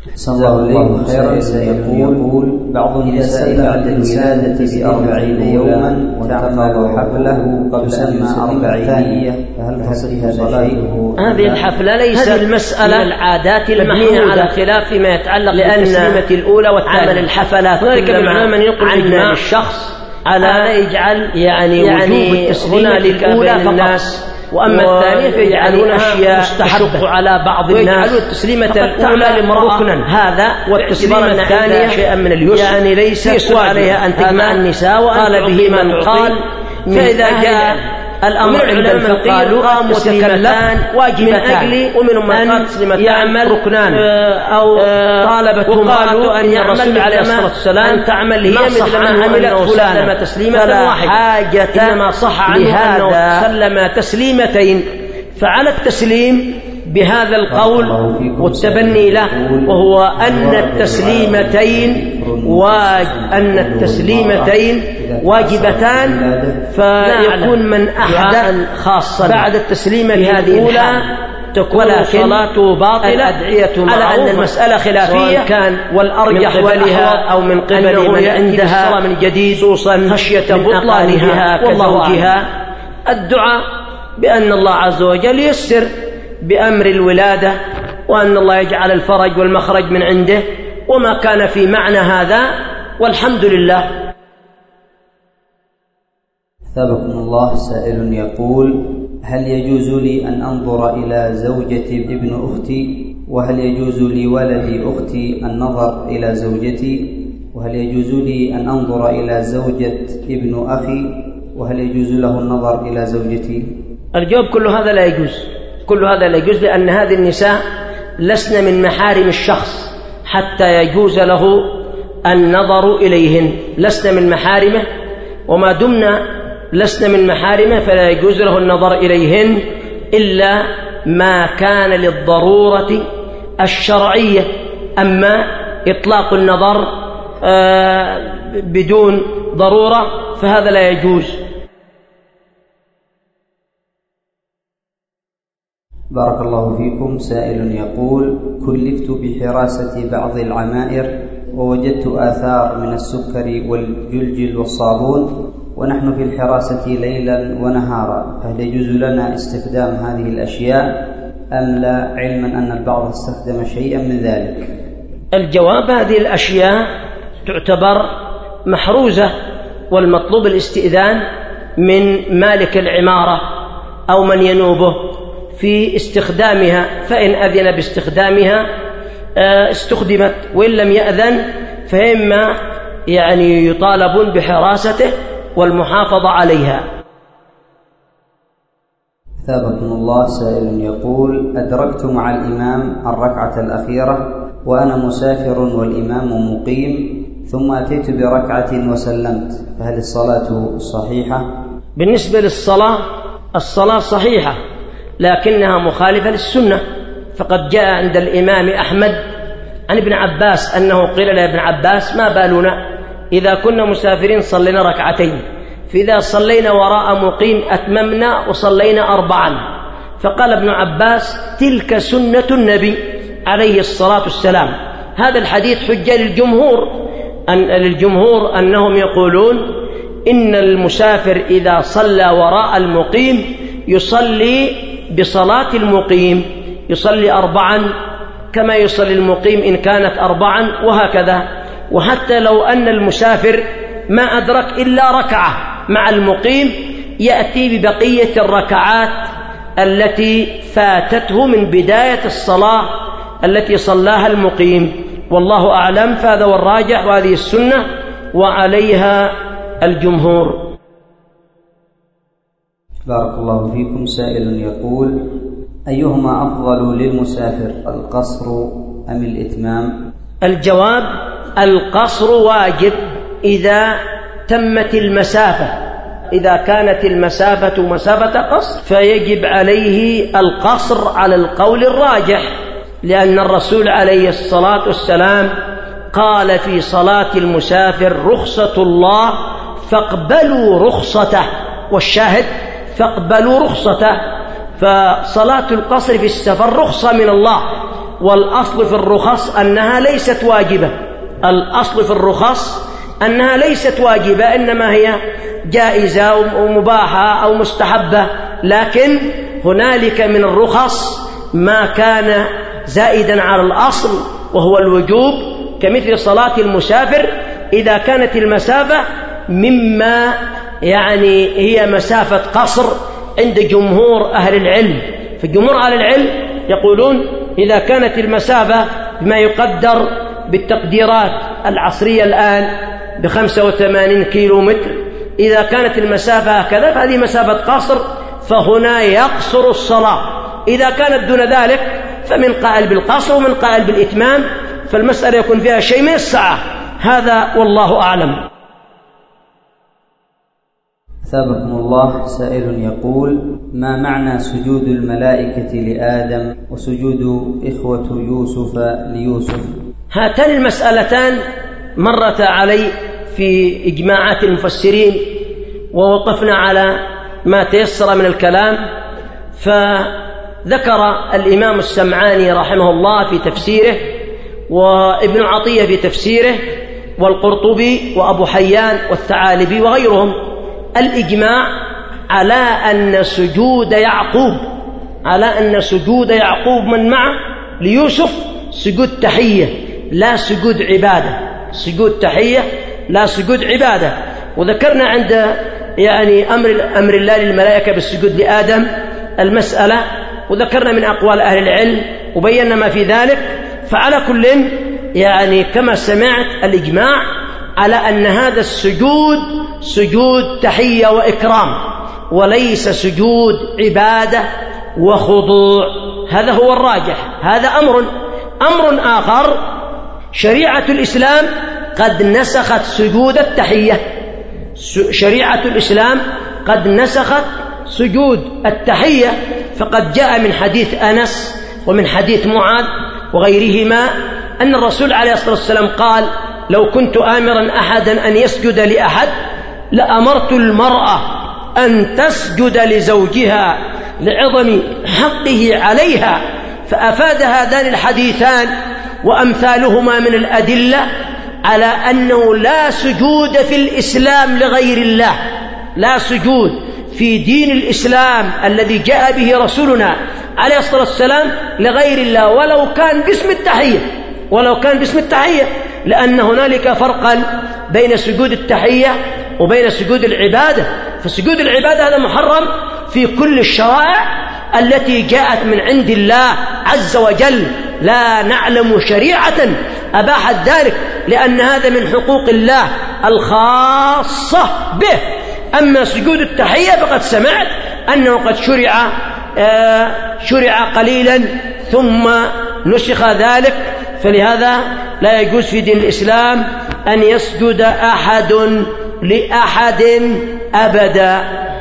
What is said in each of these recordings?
صلى الله خيرا. سيقول بعض النساء بعد الولادة ب40 يوما تعمل حفلة تسمى 40، فهل تصح صلاته؟ هذه الحفلة ليس المسألة العادات المبنية على خلاف فيما يتعلق بالتسليمة الأولى والعمل الحفلات. ذلك بمعنى من ينقل عن الشخص على يجعل يعني وجوب التسليمة للأولى الناس، وأما الثانية فيجعلون أشياء تشق على بعض الناس، ويجعلون التسليمة الأولى ركنا هذا، والتسليمة الثانية شيئا من اليسر، يعني ليس يسر عليها أن تجمع النساء وأن به من قال. فإذا جاء الأمر عندما قالوا متكلمان واجبتان، ومنهم من قال تسليمة يعمل ركنان، أو طالبته وقالوا أن الرسول عليه الصلاة والسلام تعمل هي مثل ما عملت فلانة تسليمة واحدة، حاجة إنما صح عنه أنه سلم تسليمتين. فعلى التسليم بهذا القول والتبني له، وهو أن التسليمتين واجبتان، فيكون من أحد خاصا بعد التسليمة الأولى تكون صلاته باطلة على أن المسألة خلافية كان، والأرجح ولها أو من قبل من عندها من جديد خشية بطلانها وزوجها الدعاء بأن الله عز وجل يسر بأمر الولادة، وأن الله يجعل الفرج والمخرج من عنده، وما كان في معنى هذا، والحمد لله. ثابكم الله. سائل يقول: هل يجوز لي أن أنظر إلى زوجة ابن أختي؟ وهل يجوز لولد أختي النظر إلى زوجتي؟ وهل يجوز لي أن أنظر إلى زوجة ابن أخي؟ وهل يجوز له النظر إلى زوجتي؟ الجواب كل هذا لا يجوز، كل هذا لا يجوز، لأن هذه النساء لسن من محارم الشخص حتى يجوز له النظر إليهن، لسن من محارمه، وما دمنا لسن من محارمه فلا يجوز له النظر إليهن إلا ما كان للضرورة الشرعية. أما إطلاق النظر بدون ضرورة فهذا لا يجوز. بارك الله فيكم. سائل يقول: كلفت بحراسة بعض العمائر ووجدت آثار من السكر والجلجل والصابون، ونحن في الحراسة ليلا ونهارا، فهل يجوز لنا استخدام هذه الأشياء أم لا، علما أن البعض استخدم شيئا من ذلك؟ الجواب: هذه الأشياء تعتبر محروزة، والمطلوب الاستئذان من مالك العمارة أو من ينوبه في استخدامها، فإن أذن باستخدامها استخدمت، وإن لم يأذن فإما يعني يطالبون بحراسته والمحافظة عليها. ثابكم الله. سائل يقول: أدركت مع الإمام الركعة الأخيرة وأنا مسافر والإمام مقيم، ثم أتيت بركعة وسلمت، فهل الصلاة صحيحة؟ بالنسبة للصلاة، الصلاة صحيحة، لكنها مخالفة للسنة، فقد جاء عند الإمام أحمد عن ابن عباس أنه قيل لابن عباس: ما بالنا إذا كنا مسافرين صلينا ركعتين، فإذا صلينا وراء مقيم أتممنا وصلينا 4. فقال ابن عباس: تلك سنة النبي عليه الصلاة والسلام. هذا الحديث حجة للجمهور أنهم يقولون إن المسافر إذا صلى وراء المقيم يصلي بصلاة المقيم، يصلي 4 كما يصلي المقيم إن كانت 4، وهكذا. وحتى لو أن المسافر ما أدرك إلا ركعة مع المقيم، يأتي ببقية الركعات التي فاتته من بداية الصلاة التي صلاها المقيم، والله أعلم. فهذا هو الراجح، وهذه السنة وعليها الجمهور. بارك الله فيكم. سائل يقول: أيهما أفضل للمسافر، القصر أم الإتمام؟ الجواب: القصر واجب إذا تمت المسافة. إذا كانت المسافة مسافة قصر فيجب عليه القصر على القول الراجح، لأن الرسول عليه الصلاة والسلام قال في صلاة المسافر: رخصة الله فاقبلوا رخصته، والشاهد فاقبلوا رخصته. فصلاة القصر في السفر رخصة من الله، والأصل في الرخص أنها ليست واجبة. الأصل في الرخص أنها ليست واجبة، إنما هي جائزة ومباحة أو مستحبة، لكن هنالك من الرخص ما كان زائدا على الأصل وهو الوجوب، كمثل صلاة المسافر إذا كانت المسافة مما يعني هي مسافة قصر عند جمهور أهل العلم. فجمهور أهل العلم يقولون إذا كانت المسافة بما يقدر بالتقديرات العصرية الآن ب85 كيلومتر، إذا كانت المسافة هكذا فهذه مسافة قصر، فهنا يقصر الصلاة. إذا كانت دون ذلك فمن قائل بالقصر ومن قائل بالإتمام، فالمسألة يكون فيها شيء من السعة. هذا والله أعلم. أثابكم الله. سائل يقول: ما معنى سجود الملائكة لآدم وسجود إخوة يوسف ليوسف؟ هاتان المسألتان مرت علي في إجماعات المفسرين، ووقفنا على ما تيسر من الكلام. فذكر الإمام السمعاني رحمه الله في تفسيره، وابن عطية في تفسيره، والقرطبي وأبو حيان والثعالبي وغيرهم الإجماع على أن سجود يعقوب من معه ليوسف سجود تحية لا سجود عبادة، سجود تحية لا سجود عبادة. وذكرنا عند يعني أمر الله للملائكة بالسجود لآدم المسألة، وذكرنا من أقوال أهل العلم وبينا ما في ذلك. فعلى كل يعني كما سمعت الإجماع على أن هذا السجود سجود تحية وإكرام، وليس سجود عبادة وخضوع. هذا هو الراجح. هذا أمر آخر، شريعة الإسلام قد نسخت سجود التحية. شريعة الإسلام قد نسخت سجود التحية، فقد جاء من حديث أنس ومن حديث معاذ وغيرهما أن الرسول عليه الصلاة والسلام قال: لو كنت آمرا أحدا أن يسجد لأحد لأمرت المرأة أن تسجد لزوجها لعظم حقه عليها. فأفاد هذان الحديثان وأمثالهما من الأدلة على أنه لا سجود في الإسلام لغير الله، لا سجود في دين الإسلام الذي جاء به رسولنا عليه الصلاة والسلام لغير الله، ولو كان باسم التحية، لأن هنالك فرقا بين سجود التحية وبين سجود العبادة. فسجود العبادة هذا محرم في كل الشرائع التي جاءت من عند الله عز وجل، لا نعلم شريعة أباحت ذلك، لأن هذا من حقوق الله الخاصة به. أما سجود التحية فقد سمعت أنه قد شرع قليلا ثم نسخ ذلك، فلهذا لا يجوز في دين الإسلام أن يسجد أحد لأحد أبدا.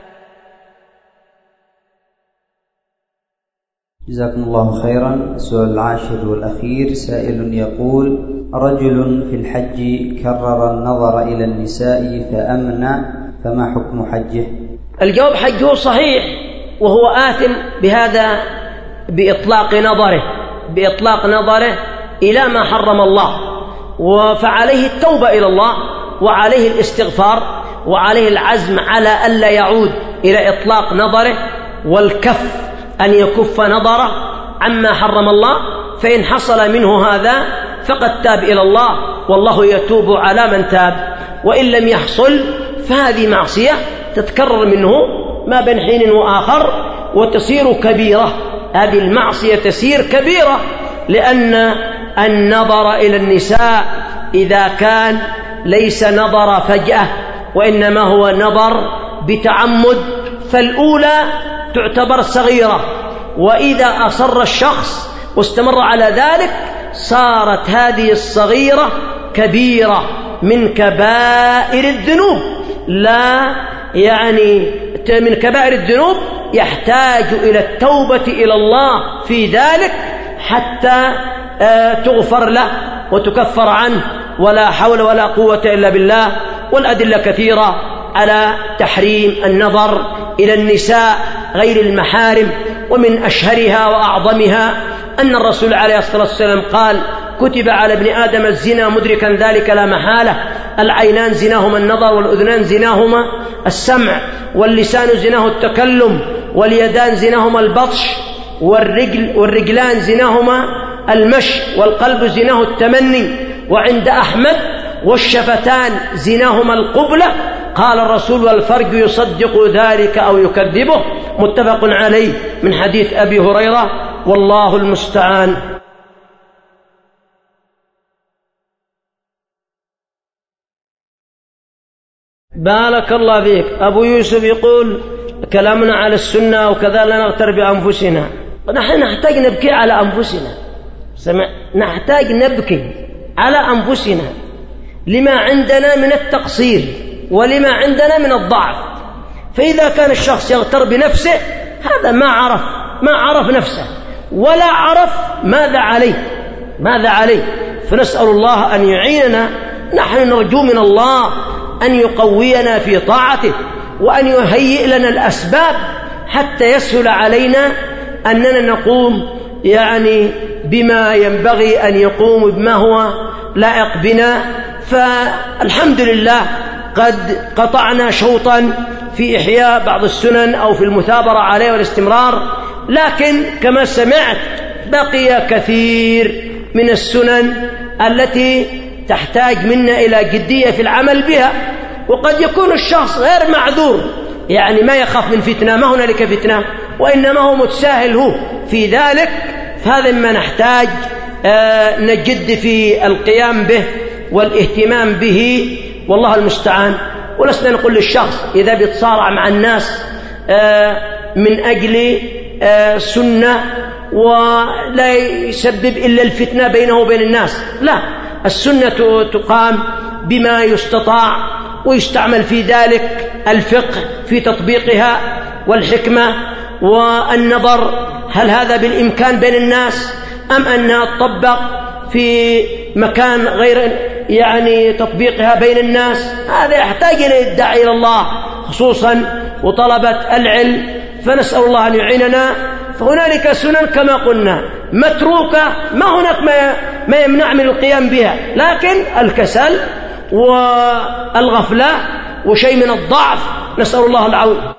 جزاكم الله خيرا. السؤال العاشر والأخير، سائل يقول: رجل في الحج كرر النظر إلى النساء فأمنى، فما حكم حجه؟ الجواب: حجه صحيح، وهو آثم بهذا بإطلاق نظره إلى ما حرم الله، فعليه التوبة إلى الله وعليه الاستغفار وعليه العزم على ألا يعود إلى إطلاق نظره، والكف أن يكف نظره عما حرم الله. فإن حصل منه هذا فقد تاب إلى الله، والله يتوب على من تاب. وإن لم يحصل فهذه معصية تتكرر منه ما بين حين وآخر وتصير كبيرة. هذه المعصية تسير كبيرة، لأن النظر إلى النساء إذا كان ليس نظر فجأة وإنما هو نظر بتعمد فالأولى تعتبر صغيرة، وإذا أصر الشخص واستمر على ذلك صارت هذه الصغيرة كبيرة من كبائر الذنوب، من كبائر الذنوب يحتاج إلى التوبة إلى الله في ذلك حتى تغفر له وتكفر عنه، ولا حول ولا قوة إلا بالله. والأدلة كثيرة على تحريم النظر إلى النساء غير المحارم، ومن أشهرها وأعظمها أن الرسول عليه الصلاة والسلام قال: كتب على ابن آدم الزنا مدركا ذلك لا محالة، العينان زناهما النظر، والأذنان زناهما السمع، واللسان زناه التكلم، واليدان زناهما البطش، والرجلان زناهما المشي، والقلب زناه التمني. وعند أحمد: والشفتان زناهما القبلة. قال الرسول: والفرج يصدق ذلك أو يكذبه. متفق عليه من حديث أبي هريرة، والله المستعان. بارك الله فيك. أبو يوسف يقول: كلامنا على السنة وكذا لا نغتر بأنفسنا. نحن نحتاج نبكي على أنفسنا، نحتاج نبكي على أنفسنا لما عندنا من التقصير ولما عندنا من الضعف. فإذا كان الشخص يغتر بنفسه هذا ما عرف نفسه ولا عرف ماذا عليه. فنسأل الله أن يعيننا. نحن نرجو من الله أن يقوينا في طاعته وأن يهيئ لنا الأسباب حتى يسهل علينا أننا نقوم بما ينبغي أن يقوم بما هو لائق بنا. فالحمد لله قد قطعنا شوطا في إحياء بعض السنن أو في المثابرة عليه والاستمرار، لكن كما سمعت بقي كثير من السنن التي تحتاج منا إلى جدية في العمل بها. وقد يكون الشخص غير معذور، ما يخاف من فتنة، ما هنالك فتنة، وإنما هو متساهل هو في ذلك. فهذا ما نحتاج نجد في القيام به والاهتمام به، والله المستعان. ولسنا نقول للشخص إذا بيتصارع مع الناس من أجل سنة ولا يسبب إلا الفتنة بينه وبين الناس، لا، السنة تقام بما يستطاع، ويستعمل في ذلك الفقه في تطبيقها والحكمة والنظر هل هذا بالإمكان بين الناس أم أنها تطبق في مكان غير تطبيقها بين الناس. هذا يحتاج إلى الداعي إلى الله خصوصا وطلبة العلم. فنسأل الله أن يعيننا. فهنالك سنن كما قلنا متروكة، ما هناك ما يمنع من القيام بها، لكن الكسل والغفلة وشيء من الضعف، نسأل الله العون.